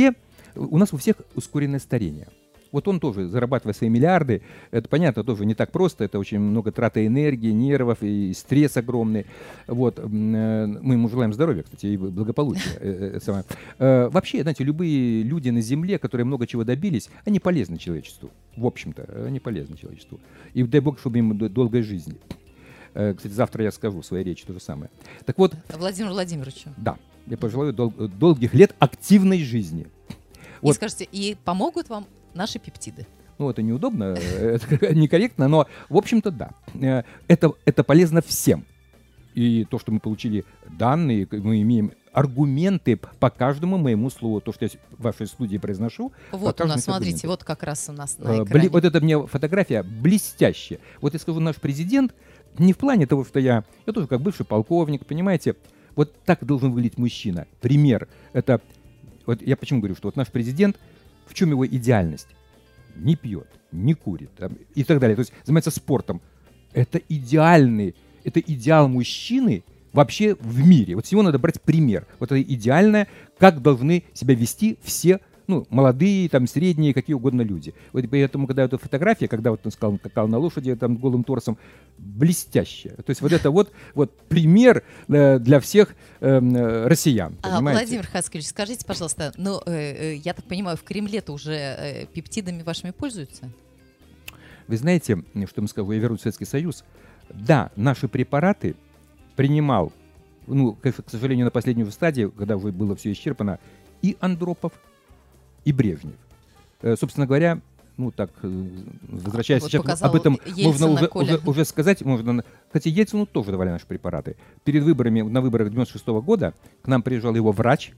у нас у всех ускоренное старение. Вот он тоже, зарабатывая свои миллиарды, это, понятно, тоже не так просто, это очень много траты энергии, нервов и стресс огромный. Вот. Мы ему желаем здоровья, кстати, и благополучия. Вообще, знаете, любые люди на Земле, которые много чего добились, они полезны человечеству. В общем-то, они полезны человечеству. И дай Бог, чтобы им долгой жизни. Кстати, завтра я скажу в своей речи то же самое. Так вот, Владимиру Владимировичу. Да, я пожелаю дол- долгих лет активной жизни. И Вот. скажите, и помогут вам наши пептиды? Ну, это неудобно, это некорректно, но, в общем-то, да. Это, это полезно всем. И то, что мы получили данные, мы имеем аргументы по каждому моему слову. То, что я в вашей студии произношу. Вот у нас, смотрите, аргументы. вот как раз у нас на Бли- экране. Вот это мне фотография блестящая. Вот я скажу, наш президент, не в плане того, что я, я тоже как бывший полковник, понимаете, вот так должен выглядеть мужчина. Пример. Это, вот я почему говорю, что вот наш президент, в чем его идеальность? Не пьет, не курит там, и так далее. То есть занимается спортом. Это идеальный, это идеал мужчины вообще в мире. Вот с него надо брать пример. Вот это идеальное, как должны себя вести все, ну, молодые, там, средние, какие угодно люди. Вот поэтому, когда эта фотография, когда вот он сказал, он скакал на лошади, там, голым торсом, блестящая. То есть вот это вот, вот пример э, для всех э, россиян. А, понимаете? Владимир Хацкевич, скажите, пожалуйста, ну, э, э, я так понимаю, в Кремле-то уже э, пептидами вашими пользуются? Вы знаете, что я скажу, я вернусь в Советский Союз. Да, наши препараты принимал, ну, к, к сожалению, на последнюю стадию, когда уже было все исчерпано, и Андропов, и Брежнев. Э, собственно говоря, ну так, э, возвращаясь Вот сейчас, показал об этом Ельцина, можно уже, Коля. уже, уже сказать. Можно, кстати, Ельцину тоже давали наши препараты. Перед выборами, на выборах девяносто шестого года к нам приезжал его врач,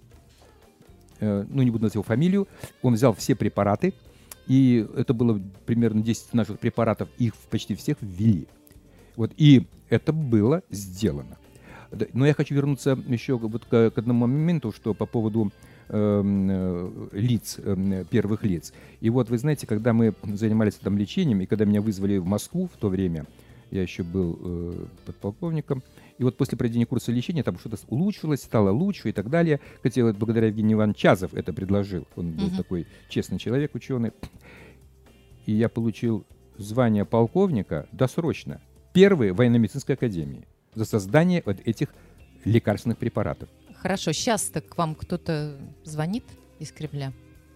э, ну не буду называть его фамилию, он взял все препараты, и это было примерно десять наших препаратов, их почти всех ввели. Вот, и это было сделано. Да, но я хочу вернуться еще вот к, к одному моменту, что по поводу э, лиц, э, первых лиц. И вот вы знаете, когда мы занимались там лечением, и когда меня вызвали в Москву в то время, я еще был э, подполковником, и вот после проведения курса лечения там что-то улучшилось, стало лучше и так далее. Хотя вот благодаря Евгению Ивановичу Чазов это предложил. Он был Мгм. такой честный человек, ученый. И я получил звание полковника досрочно. Первой военно-медицинской академии за создание вот этих лекарственных препаратов. Хорошо, сейчас-то к вам кто-то звонит из Кремля?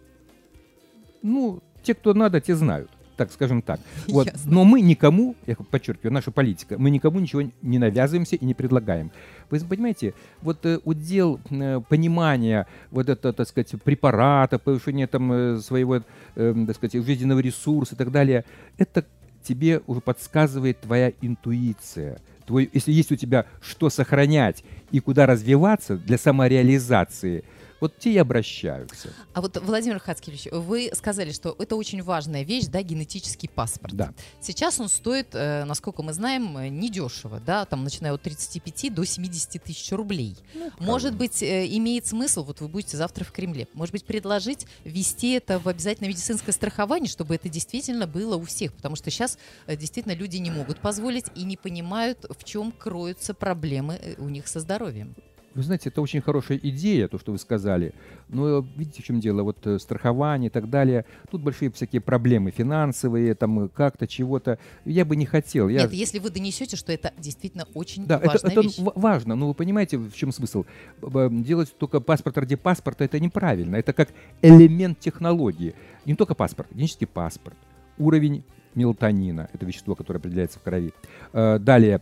Ну, те, кто надо, те знают, так скажем так. Вот. Ясно. Но мы никому, я подчеркиваю, наша политика, мы никому ничего не навязываемся и не предлагаем. Вы понимаете, вот э, удел э, понимания вот это, так сказать, препарата, повышения там э, своего, э, так сказать, жизненного ресурса и так далее, это тебе уже подсказывает твоя интуиция. Твой, если есть у тебя что сохранять и куда развиваться для самореализации, вот те и обращаются. А вот, Владимир Хацкевич, вы сказали, что это очень важная вещь, да, генетический паспорт. Да. Сейчас он стоит, э, насколько мы знаем, э, недешево, да, там начиная от тридцати пяти до семидесяти тысяч рублей. Может быть, э, имеет смысл, вот вы будете завтра в Кремле, может быть, предложить ввести это в обязательное медицинское страхование, чтобы это действительно было у всех, потому что сейчас э, действительно люди не могут позволить и не понимают, в чем кроются проблемы э, у них со здоровьем. Вы знаете, это очень хорошая идея, то, что вы сказали. Но видите, в чем дело? Вот э, страхование и так далее. Тут большие всякие проблемы финансовые, там э, как-то, чего-то. Я бы не хотел. Я... Нет, если вы донесете, что это действительно очень Да, это, важная это вещь. в- важно, но вы понимаете, в чем смысл? Б- б- Делать только паспорт ради паспорта — это неправильно. Это как элемент технологии. Не только паспорт, генетический паспорт, уровень мелатонина, это вещество, которое определяется в крови. Э, Далее,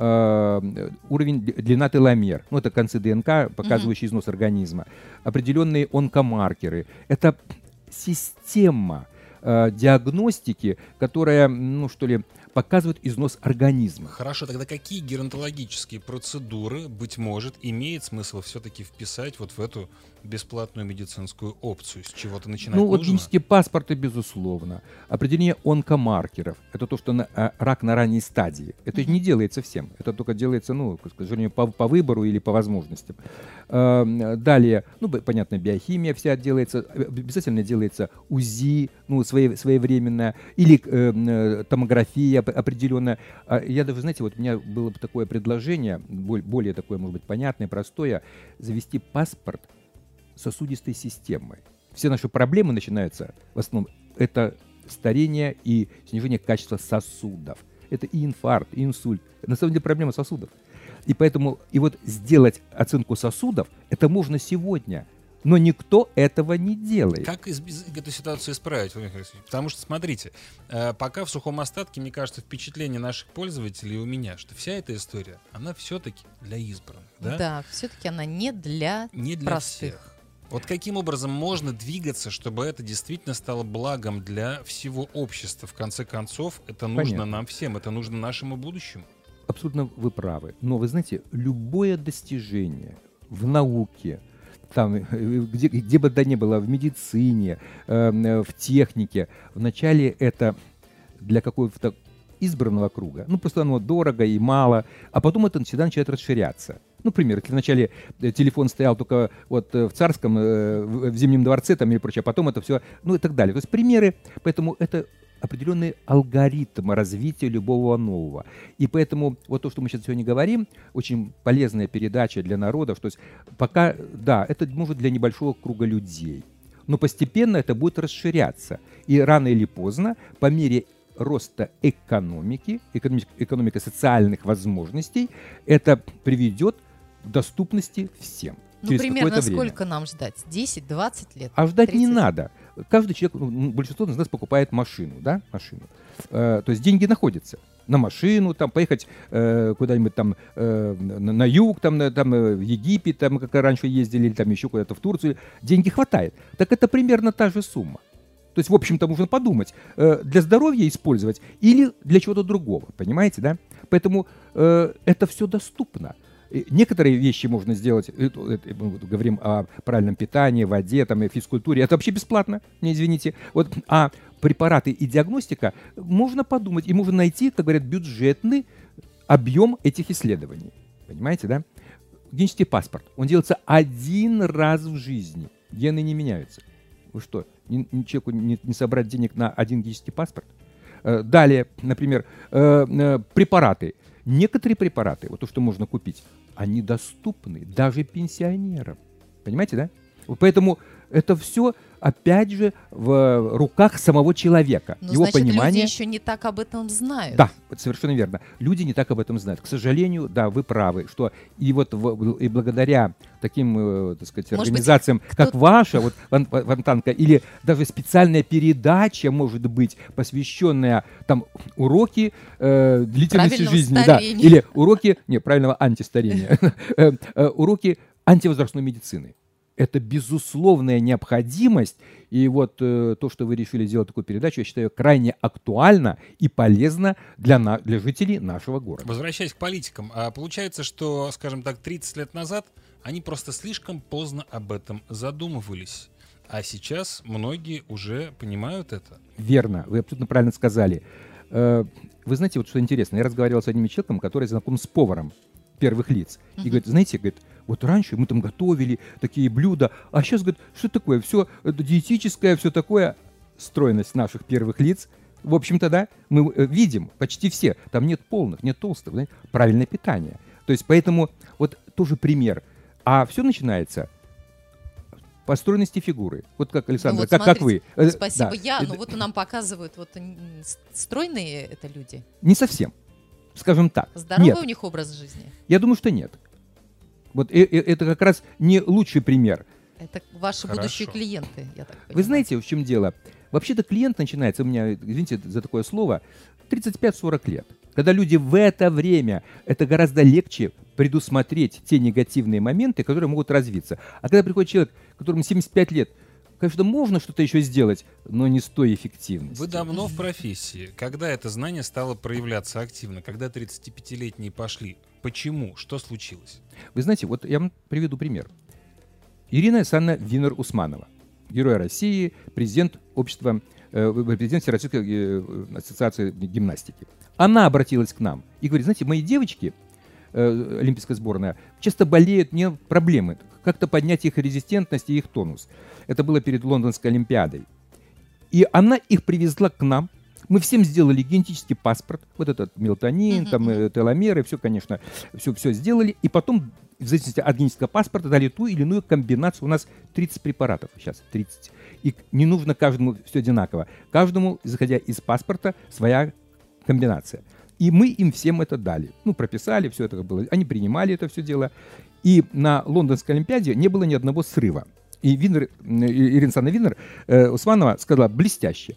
э, уровень д- длина теломер, ну это концы ДНК, показывающие износ организма. Определенные онкомаркеры. Это система э, диагностики, которая, ну что ли, показывает износ организма. Хорошо, тогда какие геронтологические процедуры, быть может, имеет смысл все-таки вписать вот в эту бесплатную медицинскую опцию? С чего-то начинать Ну, вот нужно? генетические паспорты, безусловно. Определение онкомаркеров. Это то, что на, а, рак на ранней стадии. Это Мгм. не делается всем. Это только делается, ну, к сожалению, по, по выбору или по возможностям. Эм, Далее, ну, б- понятно, биохимия вся делается. э, Обязательно делается УЗИ, ну, свое- своевременная. Или эм, э, томография оп- определенная. А Я даже, знаете, вот у меня было бы такое предложение, боль- более такое, может быть, понятное, простое, завести паспорт сосудистой системой. все наши проблемы начинаются, в основном, это старение и снижение качества сосудов. Это и инфаркт, и инсульт. На самом деле проблема сосудов. И поэтому, и вот сделать оценку сосудов, это можно сегодня. Но никто этого не делает. Как из, из, эту ситуацию исправить, Владимир Борисович? Потому что, смотрите, э, пока в сухом остатке, мне кажется, впечатление наших пользователей и у меня, что вся эта история, она все-таки для избранных. Да, да, все-таки она не для, не для простых. Всех. Вот каким образом можно двигаться, чтобы это действительно стало благом для всего общества? В конце концов, это нужно Понятно. Нам всем, это нужно нашему будущему. Абсолютно вы правы. Но вы знаете, любое достижение в науке, там, где, где бы то ни было, в медицине, э, в технике, вначале это для какого-то избранного круга. Ну, просто оно дорого и мало, а потом это всегда начинает расширяться. Ну, например, если вначале телефон стоял только вот в Царском, э, в Зимнем дворце там и прочее, а потом это все, ну и так далее. То есть примеры, поэтому это определенный алгоритм развития любого нового. И поэтому вот то, что мы сейчас сегодня говорим, очень полезная передача для народа, что есть пока, да, это может для небольшого круга людей, но постепенно это будет расширяться. И рано или поздно, по мере роста экономики, экономики, экономики социальных возможностей, это приведет к доступности всем. Ну, примерно сколько нам ждать? десять-двадцать лет? А ждать тридцать? Не надо. Каждый человек, ну, большинство из нас покупает машину, да, машину. Э, то есть деньги находятся на машину, там, поехать э, куда-нибудь там э, на, на юг, там, на, там, в Египет, там, как раньше ездили, или там еще куда-то в Турцию. Деньги хватает. Так это примерно та же сумма. То есть, в общем-то, можно подумать, э, для здоровья использовать или для чего-то другого, понимаете, да? Поэтому э, это все доступно. Некоторые вещи можно сделать, это, это, мы говорим о правильном питании, воде, там, и физкультуре, это вообще бесплатно, не извините. Вот, а препараты и диагностика можно подумать, и можно найти, как говорят, бюджетный объем этих исследований. Понимаете, да? Генетический паспорт, он делается один раз в жизни, гены не меняются. Вы что, ни, ни человеку не, не собрать денег на один генетический паспорт? Э, далее, например, э, э, препараты. Некоторые препараты, вот то, что можно купить, они доступны даже пенсионерам. Понимаете, да? Поэтому это все, опять же, в руках самого человека. Ну, его значит, понимание... люди еще не так об этом знают. Да, совершенно верно. Люди не так об этом знают. К сожалению, да, вы правы, что и вот в, и благодаря таким, э, так сказать, может организациям, быть, как кто... ваша, вот Фонтанка, или даже специальная передача, может быть, посвященная там уроки э, длительности жизни, да, или уроки, не, правильного антистарения, уроки антивозрастной медицины. Это безусловная необходимость, и вот э, то, что вы решили сделать такую передачу, я считаю крайне актуально и полезно для, на, для жителей нашего города. Возвращаясь к политикам, а получается, что, скажем так, тридцать лет назад они просто слишком поздно об этом задумывались, а сейчас многие уже понимают это. Верно, вы абсолютно правильно сказали. Э, вы знаете, вот что интересно, я разговаривал с одним человеком, который знаком с поваром первых лиц, и uh-huh. говорит, знаете, говорит, вот раньше мы там готовили такие блюда, а сейчас, говорит, что такое? Все это диетическое, все такое. Стройность наших первых лиц, в общем-то, да, мы видим почти все. Там нет полных, нет толстых, знаете, правильное питание. То есть, поэтому вот тоже пример. А все начинается по стройности фигуры. Вот как, Александра, ну вот как, смотрите, как вы. Спасибо, да. я. Ну вот нам показывают, вот стройные это люди. Не совсем, скажем так. Здоровый нет. у них образ жизни? Я думаю, что нет. Вот э- э- это как раз не лучший пример. Это ваши Хорошо. будущие клиенты, я так понимаю. Вы знаете, в чем дело? Вообще-то клиент начинается, у меня, извините за такое слово, тридцать пять сорок лет. Когда люди в это время, это гораздо легче предусмотреть те негативные моменты, которые могут развиться. А когда приходит человек, которому семьдесят пять лет, конечно, можно что-то еще сделать, но не с той эффективностью. Вы давно в профессии. Когда это знание стало проявляться активно? Когда тридцатипятилетние пошли? Почему? Что случилось? Вы знаете, вот я вам приведу пример. Ирина Александровна Винер-Усманова, герой России, президент общества, э, президент Всероссийской э, ассоциации гимнастики. Она обратилась к нам и говорит, знаете, мои девочки, э, олимпийская сборная, часто болеют, мне проблемы, как-то поднять их резистентность и их тонус. Это было перед Лондонской олимпиадой. И она их привезла к нам, Мы всем сделали генетический паспорт, вот этот мелатонин, Мгм, там, мгм. э, теломеры, все, конечно, все, все сделали. И потом, в зависимости от генетического паспорта, дали ту или иную комбинацию. У нас тридцать препаратов сейчас, тридцать. И не нужно каждому все одинаково. Каждому, заходя из паспорта, своя комбинация. И мы им всем это дали. Ну, прописали, все это было. Они принимали это все дело. И на Лондонской Олимпиаде не было ни одного срыва. И Винер, э, Ирина Александровна Винер, э, Усманова сказала блестяще.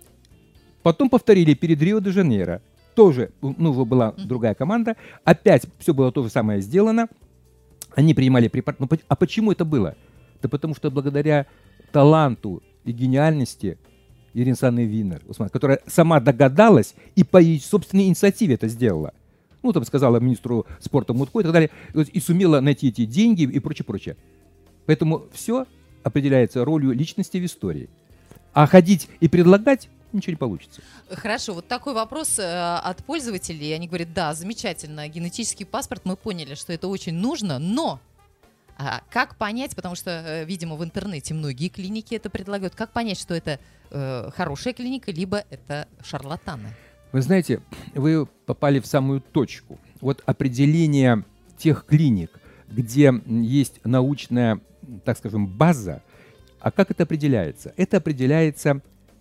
Потом повторили перед Рио-де-Жанейро. Тоже, ну, уже была другая команда. Опять все было то же самое сделано. Они принимали препарат. Ну, а почему это было? Да потому что благодаря таланту и гениальности Ирины Александровны Винер, которая сама догадалась и по ее собственной инициативе это сделала. Ну, там сказала министру спорта Мутко и так далее. И сумела найти эти деньги и прочее, прочее. Поэтому все определяется ролью личности в истории. А ходить и предлагать ничего не получится. Хорошо, вот такой вопрос э, от пользователей. Они говорят, да, замечательно, генетический паспорт, мы поняли, что это очень нужно, но а, как понять, потому что, э, видимо, в интернете многие клиники это предлагают, как понять, что это э, хорошая клиника, либо это шарлатаны? Вы знаете, вы попали в самую точку. Вот определение тех клиник, где есть научная, так скажем, база, а как это определяется? Это определяется,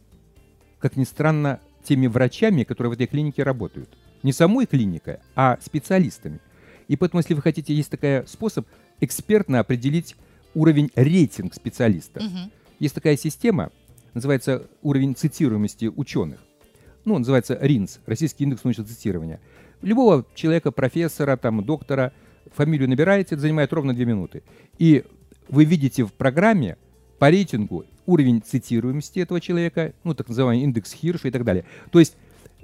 как ни странно, теми врачами, которые в этой клинике работают. Не самой клиникой, а специалистами. И поэтому, если вы хотите, есть такой способ экспертно определить уровень рейтинг специалиста. Мгм. Есть такая система, называется уровень цитируемости ученых. Ну, он называется РИНЦ, Российский индекс научного цитирования. Любого человека, профессора, там, доктора, фамилию набираете, это занимает ровно две минуты. И вы видите в программе по рейтингу уровень цитируемости этого человека, ну, так называемый индекс Хирша и так далее. То есть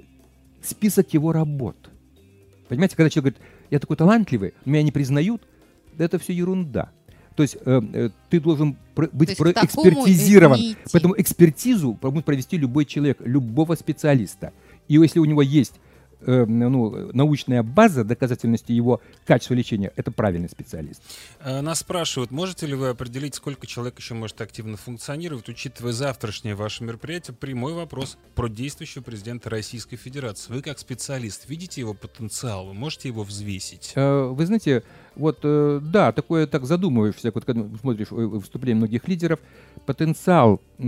список его работ. Понимаете, когда человек говорит, я такой талантливый, но меня не признают, да это все ерунда. То есть э, э, ты должен про- быть То есть к такому проэкспертизирован. не идти. Поэтому экспертизу может провести любой человек, любого специалиста. И если у него есть э, ну, научная база доказательности его качества лечения, это правильный специалист. Э, Нас спрашивают, можете ли вы определить, сколько человек еще может активно функционировать, учитывая завтрашнее ваше мероприятие? Прямой вопрос про действующего президента Российской Федерации. Вы как специалист видите его потенциал? Вы можете его взвесить? Э, Вы знаете, вот э, да, такое так задумываешься, вот, когда смотришь э, выступления многих лидеров, потенциал, э,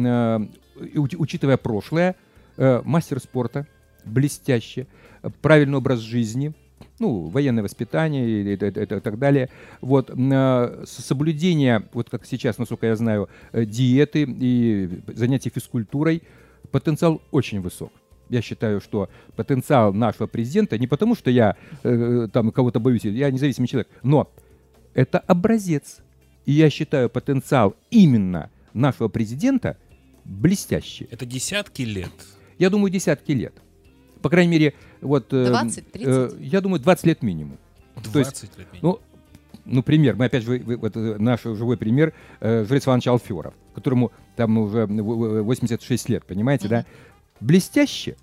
уч- учитывая прошлое, э, мастер спорта, блестяще, э, правильный образ жизни, ну, военное воспитание и, и- и- и так далее, вот, э, с- соблюдение, вот как сейчас, насколько я знаю, э, диеты и занятия физкультурой, потенциал очень высок. Я считаю, что потенциал нашего президента, не потому что я э, там кого-то боюсь, я независимый человек, но это образец. И я считаю потенциал именно нашего президента блестящий. Это десятки лет. Я думаю, десятки лет. По крайней мере, вот... э, двадцать тридцать? э, я думаю, двадцать лет минимум. То есть, двадцать лет минимум. ну, ну, пример, мы опять же, вы- вот э, наш живой пример, э, Жрец Иванович Алферов, которому там уже в- восемьдесят шесть лет, понимаете, да? Блестяще.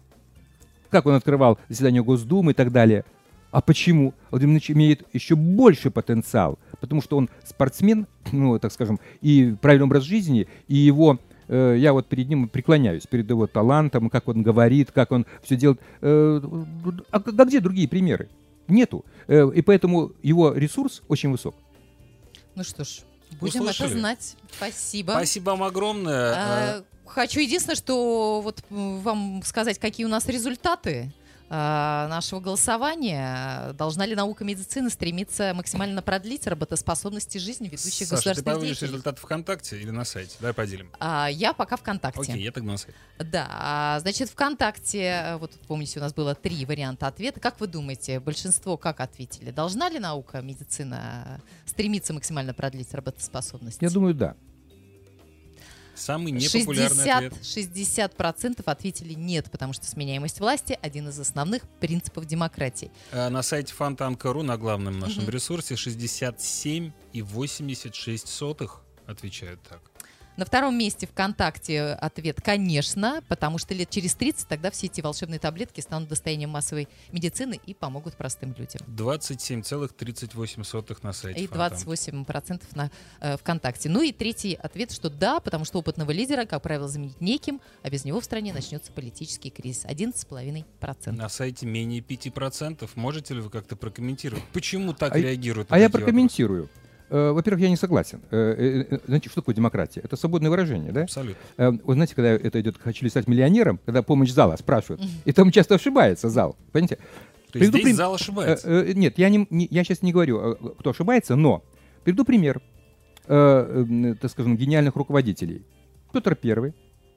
Как он открывал заседание Госдумы и так далее. А почему? Владимир Владимирович имеет еще больше потенциал, потому что он спортсмен, ну, так скажем, и правильный образ жизни, и его, э, я вот перед ним преклоняюсь, перед его талантом, как он говорит, как он все делает. Э, а, а где другие примеры? Нету. Э, и поэтому его ресурс очень высок. Ну что ж, будем Услышали? это знать. Спасибо. Спасибо вам огромное. А, Хочу единственное, что вот м, вам сказать, какие у нас результаты а, нашего голосования. Должна ли наука медицины стремиться максимально продлить работоспособность жизни ведущих Саша, ты государственных повысишь деятелей? результаты ВКонтакте или на сайте? Давай поделим. А, я пока ВКонтакте. Окей, я тогда на сайте. Да, а, значит, ВКонтакте, э, вот помните, у нас было три варианта ответа. Как вы думаете, большинство как ответили? Должна ли наука медицина стремиться максимально продлить работоспособность? Я думаю, да. Самый непопулярный ответ. шестьдесят процентов ответили нет, потому что сменяемость власти – один из основных принципов демократии. А на сайте фонтан точка ру на главном нашем Мгм. ресурсе шестьдесят семь и восемьдесят шесть сотых отвечают так. На втором месте ВКонтакте ответ «конечно», потому что лет через тридцать тогда все эти волшебные таблетки станут достоянием массовой медицины и помогут простым людям. двадцать семь целых тридцать восемь сотых на сайте И Фонтан. двадцать восемь процентов на э, ВКонтакте. Ну и третий ответ, что да, потому что опытного лидера, как правило, заменить неким, а без него в стране начнется политический кризис. одиннадцать целых пять десятых процента. На сайте менее пяти процентов. Можете ли вы как-то прокомментировать? Почему так А, реагируют? а на я такие прокомментирую. Э, Во-первых, я не согласен. Э, э, э, Знаете, что такое демократия? Это свободное выражение, да? вопросы? Абсолютно. Э, Вы знаете, когда это идет «хочу ли стать миллионером», когда помощь зала спрашивают, и там часто ошибается зал, понимаете? То есть Приведу здесь прим- зал Э, ошибается. э, Нет, я, не, не- я сейчас не говорю, э, кто ошибается, но приведу пример, э, э, так скажем, гениальных руководителей. Петр Первый,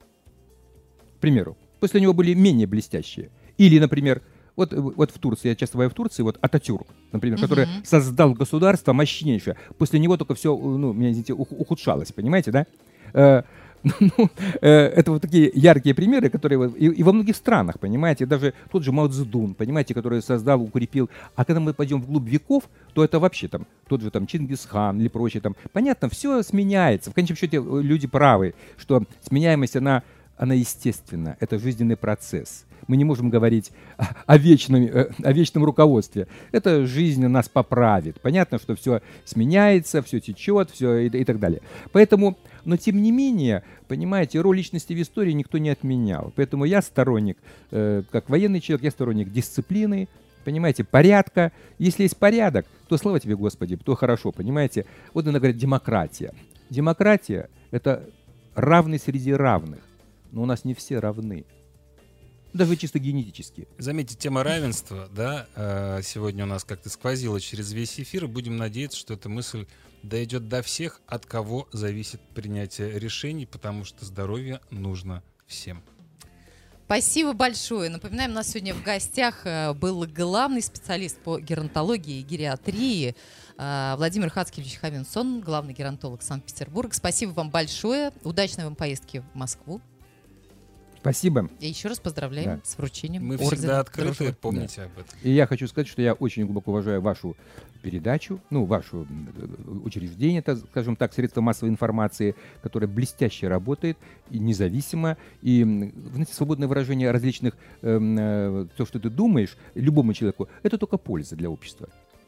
к примеру. После него были менее блестящие. Или, например, вот, э, вот в Турции, я часто бываю в Турции, вот Ататюрк, например, Мгм. который создал государство мощнейшее. После него только все, ну, меня извините, ух- ухудшалось, понимаете, да? Э, ну, э, это вот такие яркие примеры, которые вот и, и во многих странах, понимаете, даже тот же Мао Цзэдун, понимаете, который создал, укрепил. А когда мы пойдем вглубь веков, то это вообще там тот же там Чингисхан или прочее там. Понятно, все сменяется. В конечном счете э, люди правы, что сменяемость она, она естественна, это жизненный процесс. Мы не можем говорить о, о вечном, э, о вечном руководстве. Это жизнь нас поправит. Понятно, что все сменяется, все течет, все и, и так далее. Поэтому, но тем не менее, понимаете, роль личности в истории никто не отменял. Поэтому я сторонник, э, как военный человек, я сторонник дисциплины, понимаете, порядка. Если есть порядок, то слава тебе, Господи, то хорошо, понимаете. Вот иногда говорят демократия. Демократия — это равный среди равных. Но у нас не все равны. Даже чисто генетически. Заметьте, тема равенства, да, э, сегодня у нас как-то сквозила через весь эфир. Будем надеяться, что эта мысль дойдет до всех, от кого зависит принятие решений, потому что здоровье нужно всем. Спасибо большое. Напоминаем, у нас сегодня в гостях э, был главный специалист по геронтологии и гериатрии э, Владимир Хацкевич Хавинсон, главный геронтолог Санкт-Петербурга. Спасибо вам большое. Удачной вам поездки в Москву. Спасибо. И еще раз поздравляем Да. с вручением Мы ордена всегда открыты, Дружбы. помните об этом. И я хочу сказать, что я очень глубоко уважаю вашу передачу, ну, ваше м, учреждение, так, скажем так, средство массовой информации, которое блестяще работает и независимо. И, м, знаете, свободное выражение различных, эм, э, то, что ты думаешь, любому человеку, это только польза для общества.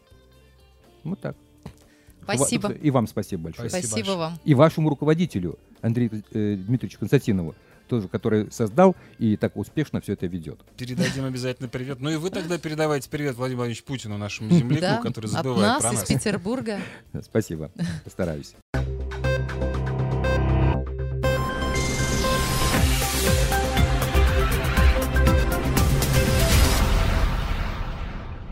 Вот так. Спасибо. И вам спасибо большое. Спасибо Спасибо большое. вам. И вашему руководителю, Андрею э, Дмитриевичу Константинову, тоже, который создал и так успешно все это ведет. Передадим обязательно привет. Ну и вы тогда передавайте привет Владимиру Владимировичу Путину, нашему земляку, Да, который от забывает нас про из нас. Петербурга. Спасибо. Постараюсь.